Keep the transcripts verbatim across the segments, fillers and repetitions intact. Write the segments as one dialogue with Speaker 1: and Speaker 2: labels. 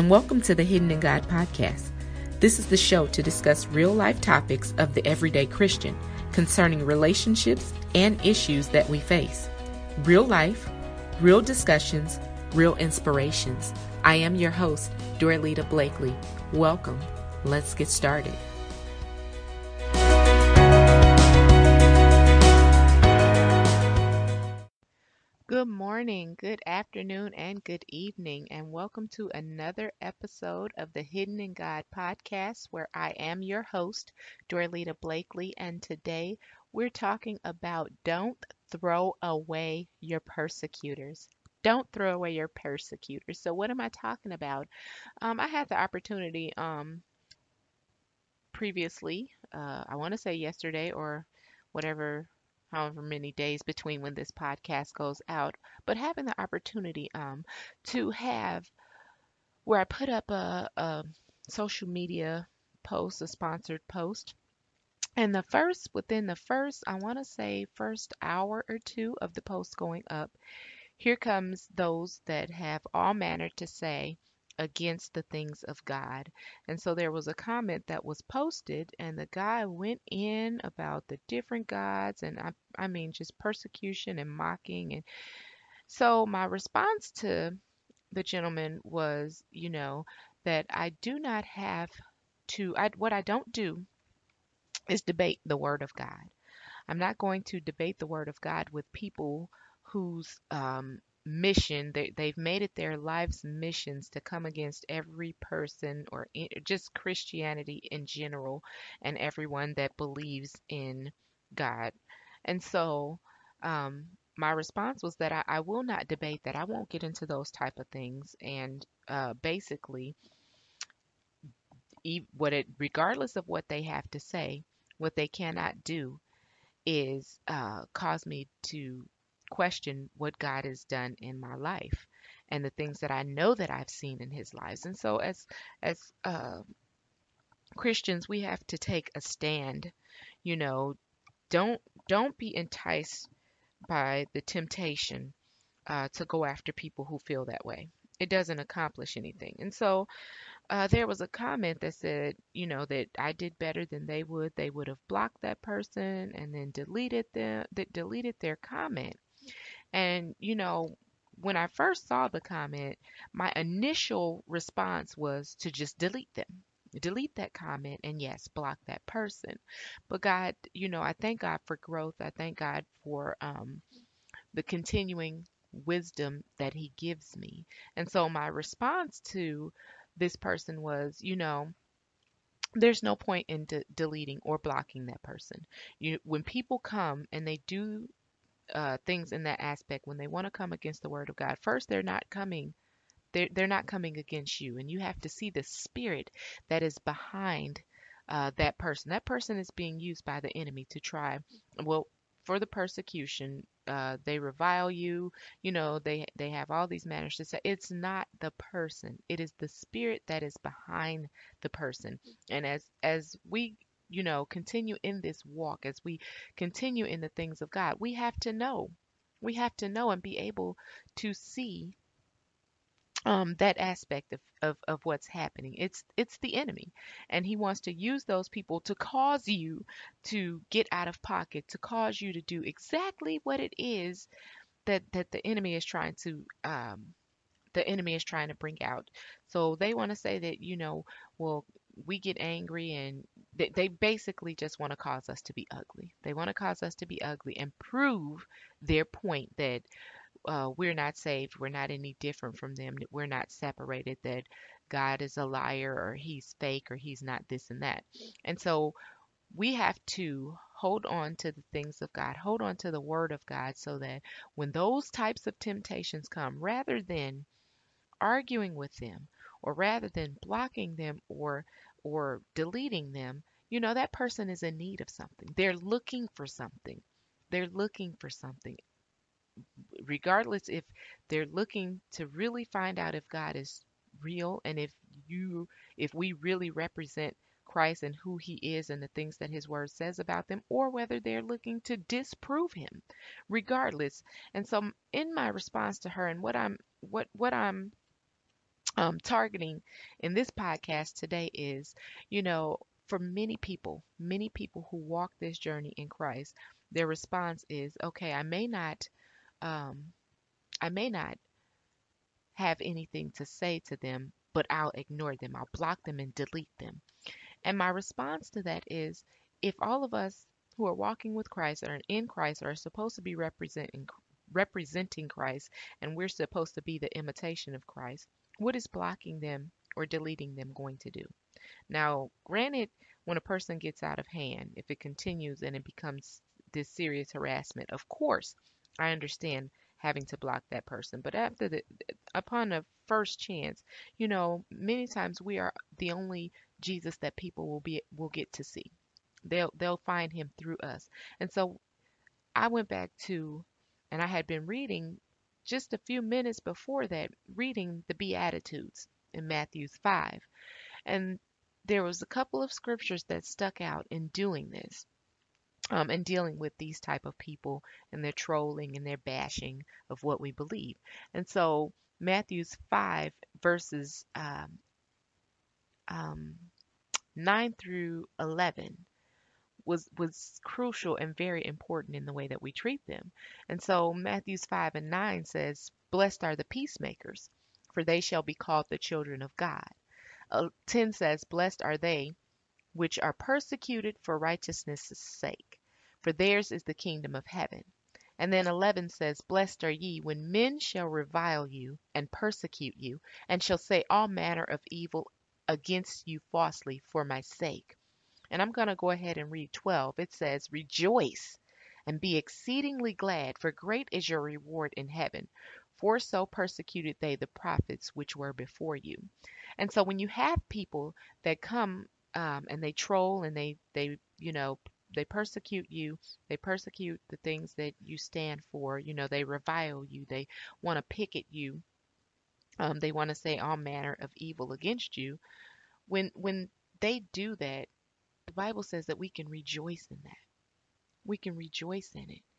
Speaker 1: and welcome to the Hidden in God podcast. This is the show to discuss real-life topics of the everyday Christian concerning relationships and issues that we face. Real life, real discussions, real inspirations. I am your host, Dorlita Blakely. Welcome. Let's get started. Good morning, good afternoon, and good evening, and welcome to another episode of the Hidden in God podcast, where I am your host, Dorlita Blakely, and today we're talking about don't throw away your persecutors. Don't throw away your persecutors. So what am I talking about? Um, I had the opportunity um, previously, uh, I want to say yesterday or whatever, however many days between when this podcast goes out, but having the opportunity um, to have where I put up a, a social media post, a sponsored post. And the first, within the first, I want to say first hour or two of the post going up, here comes those that have all manner to say against the things of God. And so there was a comment that was posted, and the guy went in about the different gods, and I, I mean, just persecution and mocking. And so my response to the gentleman was, you know, that I do not have to, I, what I don't do is debate the Word of God. I'm not going to debate the Word of God with people whose um, mission, they, they've made it their life's missions to come against every person or in, just Christianity in general and everyone that believes in God. And so um, my response was that I, I will not debate that. I won't get into those type of things. And uh, basically, e- what it, regardless of what they have to say, what they cannot do is uh, caused me to question what God has done in my life and the things that I know that I've seen in His lives. And so, as as uh, Christians, we have to take a stand. You know, don't don't be enticed by the temptation uh, to go after people who feel that way. It doesn't accomplish anything. And so, uh, there was a comment that said, you know, that I did better than they would. They would have blocked that person and then deleted them, that deleted their comment. And, you know, when I first saw the comment, my initial response was to just delete them. Delete that comment and yes, block that person. But God, you know, I thank God for growth. I thank God for um, the continuing wisdom that He gives me. And so my response to this person was, you know, there's no point in de- deleting or blocking that person. You, when people come and they do uh, things in that aspect, when they want to come against the word of God, first they're not coming. They're, they're not coming against you, and you have to see the spirit that is behind uh, that person. That person is being used by the enemy to try, well, for the persecution. Uh, they revile you. You know, they they have all these manners to say. It's not the person. It is the spirit that is behind the person. And as as we you know continue in this walk, as we continue in the things of God, we have to know. We have to know and be able to see um, that aspect of, of, of what's happening. It's it's the enemy, and he wants to use those people to cause you to get out of pocket, to cause you to do exactly what it is that that the enemy is trying to um, the enemy is trying to bring out. So they want to say that, you know, well, we get angry and they, they basically just want to cause us to be ugly. They want to cause us to be ugly and prove their point that uh, we're not saved, we're not any different from them, that we're not separated, that God is a liar or he's fake or he's not this and that. And so we have to hold on to the things of God, hold on to the word of God so that when those types of temptations come, rather than arguing with them or rather than blocking them or or deleting them, you know, that person is in need of something. They're looking for something. They're looking for something regardless if they're looking to really find out if God is real and if you if we really represent Christ and who he is and the things that his word says about them, or whether they're looking to disprove him, regardless. And so in my response to her and what I'm what what I'm um, targeting in this podcast today is, you know, for many people, many people who walk this journey in Christ, their response is, okay, I may not, um, I may not have anything to say to them, but I'll ignore them. I'll block them and delete them. And my response to that is, if all of us who are walking with Christ and are in Christ are supposed to be representing representing Christ, and we're supposed to be the imitation of Christ, what is blocking them or deleting them going to do? Now, granted, when a person gets out of hand, if it continues and it becomes this serious harassment, of course, I understand having to block that person. But after the, upon a first chance, you know, many times we are the only Jesus that people will be will get to see. They'll they'll find him through us. And so I went back to, and I had been reading just a few minutes before that, reading the Beatitudes in Matthew five. And there was a couple of scriptures that stuck out in doing this, um, and dealing with these type of people and their trolling and their bashing of what we believe. And so Matthew's five verses um, um, nine through eleven was was crucial and very important in the way that we treat them. And so Matthew's five and nine says, "Blessed are the peacemakers, for they shall be called the children of God." Uh, ten says, "Blessed are they which are persecuted for righteousness' sake, for theirs is the kingdom of heaven." And then eleven says, "Blessed are ye when men shall revile you and persecute you, and shall say all manner of evil against you falsely for my sake." And I'm going to go ahead and read twelve. It says, "Rejoice and be exceedingly glad, for great is your reward in heaven. For so persecuted they the prophets which were before you." And so when you have people that come um, and they troll and they, they, you know, they persecute you, they persecute the things that you stand for, you know, they revile you, they want to pick at you, um, they want to say all manner of evil against you. When when they do that, the Bible says that we can rejoice in that. We can rejoice in it.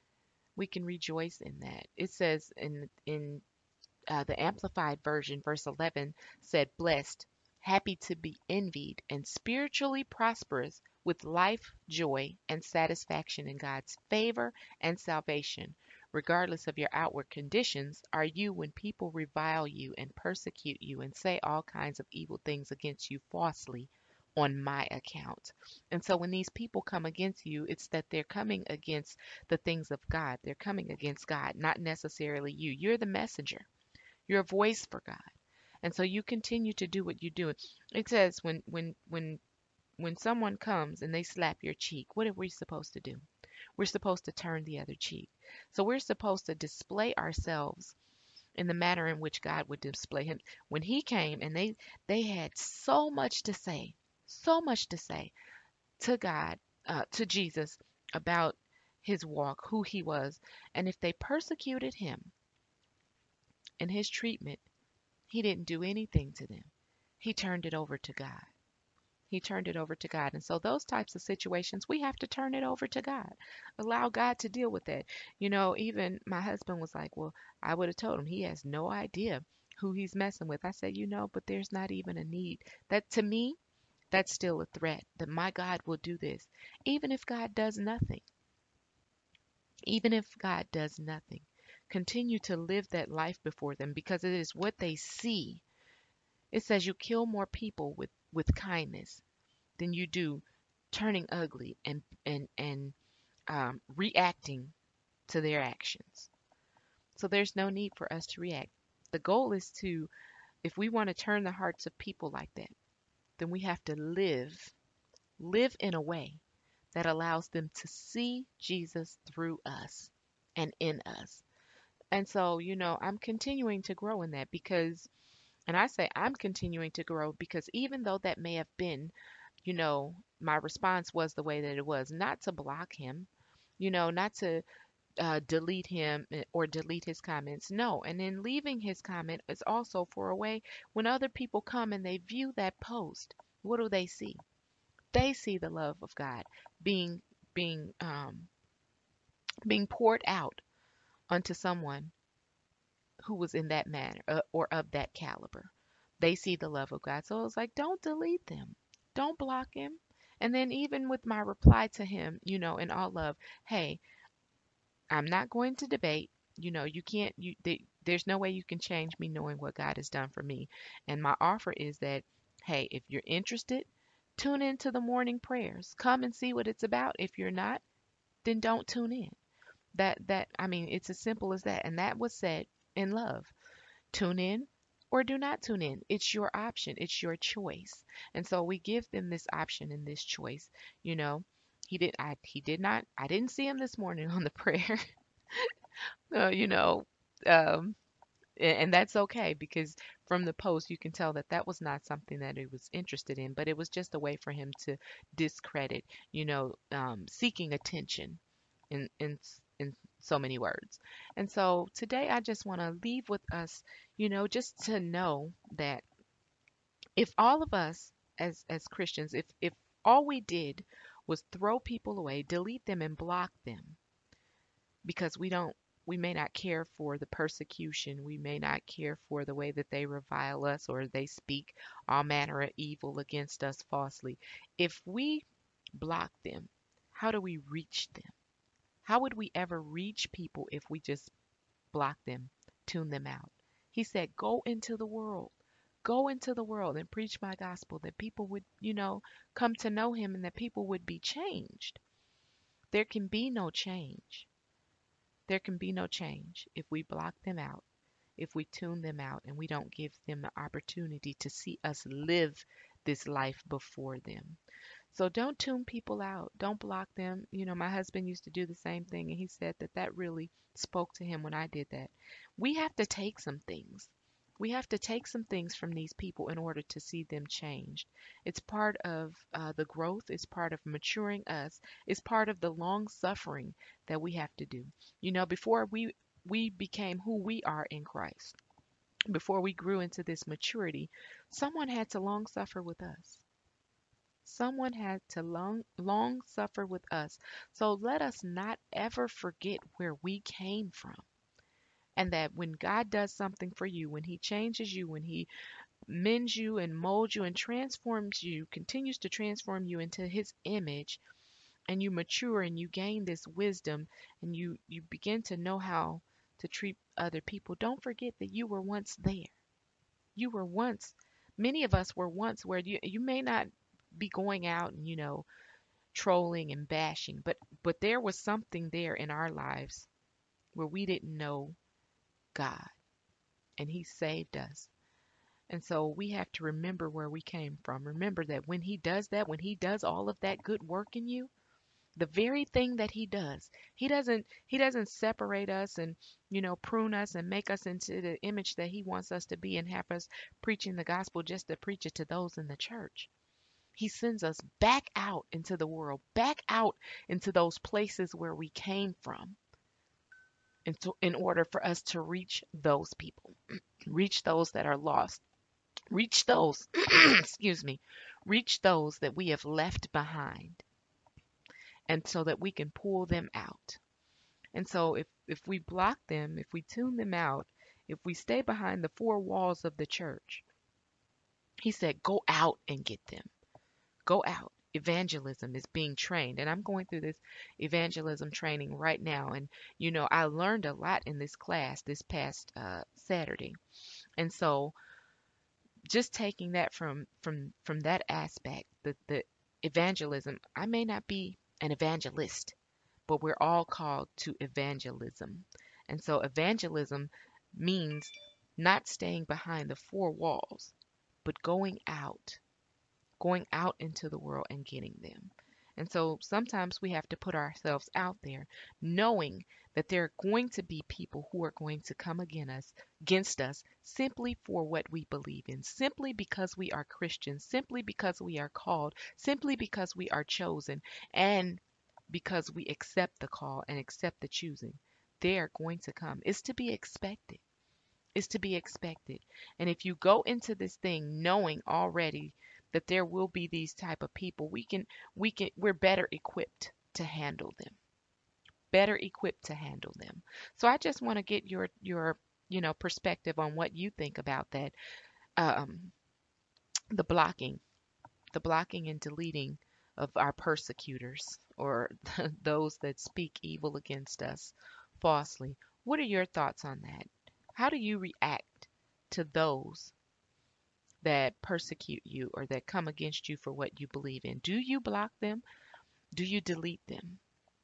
Speaker 1: We can rejoice in that. It says in in uh, the Amplified Version, verse eleven said, "Blessed, happy to be envied, and spiritually prosperous, with life, joy, and satisfaction in God's favor and salvation, regardless of your outward conditions, are you when people revile you and persecute you and say all kinds of evil things against you falsely on my account." And so when these people come against you, it's that they're coming against the things of God. They're coming against God, not necessarily you. You're the messenger. You're a voice for God. And so you continue to do what you do. It says when when when when someone comes and they slap your cheek, what are we supposed to do? We're supposed to turn the other cheek. So we're supposed to display ourselves in the manner in which God would display him. When he came and they they had so much to say, so much to say to God, uh, to Jesus about his walk, who he was. And if they persecuted him in his treatment, he didn't do anything to them. He turned it over to God. He turned it over to God. And so those types of situations, we have to turn it over to God. Allow God to deal with it. You know, even my husband was like, well, I would have told him he has no idea who he's messing with. I said, you know, but there's not even a need. That to me, that's still a threat that my God will do this. Even if God does nothing, even if God does nothing, continue to live that life before them because it is what they see. It says you kill more people with, with kindness than you do turning ugly and and and um, reacting to their actions. So there's no need for us to react. The goal is to, if we want to turn the hearts of people like that, then we have to live, live in a way that allows them to see Jesus through us and in us. And so, you know, I'm continuing to grow in that because, and I say I'm continuing to grow because even though that may have been, you know, my response was the way that it was, not to block him, you know, not to uh, delete him eh, or delete his comments. No. And then leaving his comment is also for a way when other people come and they view that post, what do they see? They see the love of God being being um, being poured out onto someone who was in that manner uh, or of that caliber. They see the love of God. So it's like, don't delete them. Don't block him. And then even with my reply to him, you know, in all love, hey, I'm not going to debate. You know, you can't, you, they, there's no way you can change me knowing what God has done for me. And my offer is that, hey, if you're interested, tune into the morning prayers. Come and see what it's about. If you're not, then don't tune in. That, that, I mean, it's as simple as that. And that was said in love. Tune in or do not tune in. It's your option, it's your choice. And so we give them this option and this choice. You know, he did I he did not I didn't see him this morning on the prayer. uh, you know, um a- and that's okay because from the post you can tell that that was not something that he was interested in, but it was just a way for him to discredit, you know, um, seeking attention in in s- in so many words. And so today I just want to leave with us, you know, just to know that if all of us as as Christians, if if all we did was throw people away, delete them and block them because we don't we may not care for the persecution, we may not care for the way that they revile us or they speak all manner of evil against us falsely. If we block them, how do we reach them? How would we ever reach people if we just block them, tune them out? He said, go into the world. Go into the world and preach my gospel that people would, you know, come to know him and that people would be changed. There can be no change. There can be no change if we block them out, if we tune them out and we don't give them the opportunity to see us live this life before them. So don't tune people out. Don't block them. You know, my husband used to do the same thing, and he said that that really spoke to him when I did that. We have to take some things. We have to take some things from these people in order to see them changed. It's part of uh, the growth, it's part of maturing us, it's part of the long suffering that we have to do. You know, before we we became who we are in Christ, before we grew into this maturity, someone had to long suffer with us. Someone had to long, long suffer with us. So let us not ever forget where we came from. And that when God does something for you, when He changes you, when He mends you and molds you and transforms you, continues to transform you into His image, and you mature and you gain this wisdom and you, you begin to know how to treat other people, don't forget that you were once there. You were once, many of us were once where you, you may not be going out and, you know, trolling and bashing, but but there was something there in our lives where we didn't know God and he saved us. And so we have to remember where we came from. Remember that when he does that, when he does all of that good work in you, the very thing that he does, he doesn't he doesn't separate us and, you know, prune us and make us into the image that he wants us to be and have us preaching the gospel just to preach it to those in the church. He sends us back out into the world, back out into those places where we came from, and so in order for us to reach those people, reach those that are lost, reach those, excuse me, reach those that we have left behind, and so that we can pull them out. And so if if we block them, if we tune them out, if we stay behind the four walls of the church, he said, go out and get them. Go out. Evangelism is being trained. And I'm going through this evangelism training right now. And, you know, I learned a lot in this class this past uh, Saturday. And so just taking that from from from that aspect, the, the evangelism, I may not be an evangelist, but we're all called to evangelism. And so evangelism means not staying behind the four walls, but going out going out into the world and getting them. And so sometimes we have to put ourselves out there knowing that there are going to be people who are going to come against us, against us simply for what we believe in, simply because we are Christians, simply because we are called, simply because we are chosen, and because we accept the call and accept the choosing. They are going to come. It's to be expected. Is to be expected. And if you go into this thing knowing already that there will be these type of people, we can we can we're better equipped to handle them. Better equipped to handle them. So I just want to get your your you know perspective on what you think about that. um, the blocking, the blocking and deleting of our persecutors or those that speak evil against us falsely. What are your thoughts on that? How do you react to those that persecute you or that come against you for what you believe in? Do you block them? Do you delete them?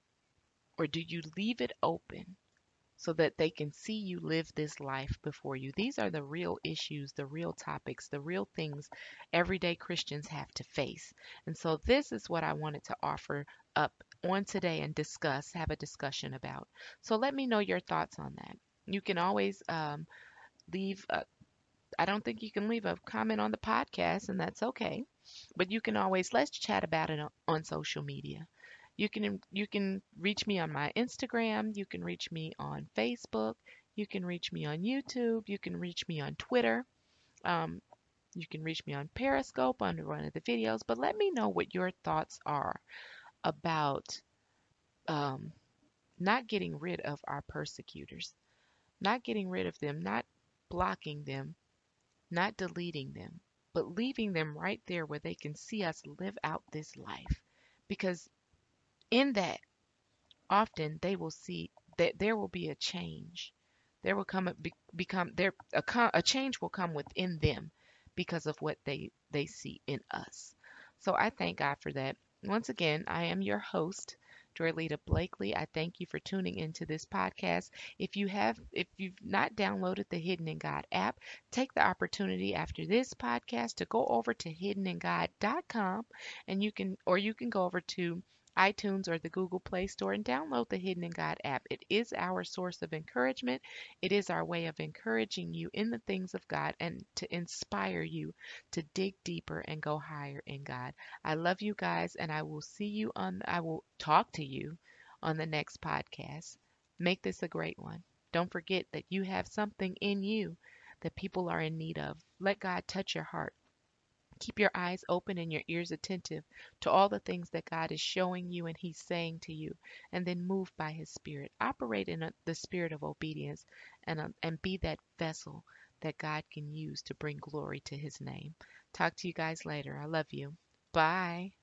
Speaker 1: Or do you leave it open so that they can see you live this life before you? These are the real issues, the real topics, the real things everyday Christians have to face. And so, this is what I wanted to offer up on today and discuss, have a discussion about. So, let me know your thoughts on that. You can always um, leave a I don't think you can leave a comment on the podcast, and that's okay. But you can always let's chat about it on, on social media. You can you can reach me on my Instagram, you can reach me on Facebook, you can reach me on YouTube, you can reach me on Twitter. Um, you can reach me on Periscope under one of the videos, but let me know what your thoughts are about um, not getting rid of our persecutors, not getting rid of them, not blocking them, not deleting them, but leaving them right there where they can see us live out this life. Because in that, often they will see that there will be a change. There will come a, be, become there a, co- a change will come within them because of what they they see in us. So I thank God for that. Once again, I am your host, Dorlita Blakely. I thank you for tuning into this podcast. If you have if you've not downloaded the Hidden in God app, take the opportunity after this podcast to go over to hidden in god dot com and you can or you can go over to iTunes or the Google Play Store and download the Hidden in God app. It is our source of encouragement. It is our way of encouraging you in the things of God and to inspire you to dig deeper and go higher in God. I love you guys, and I will see you on, I will talk to you on the next podcast. Make this a great one. Don't forget that you have something in you that people are in need of. Let God touch your heart. Keep your eyes open and your ears attentive to all the things that God is showing you and He's saying to you, and then move by His Spirit. Operate in a, the spirit of obedience and, uh, and be that vessel that God can use to bring glory to His name. Talk to you guys later. I love you. Bye.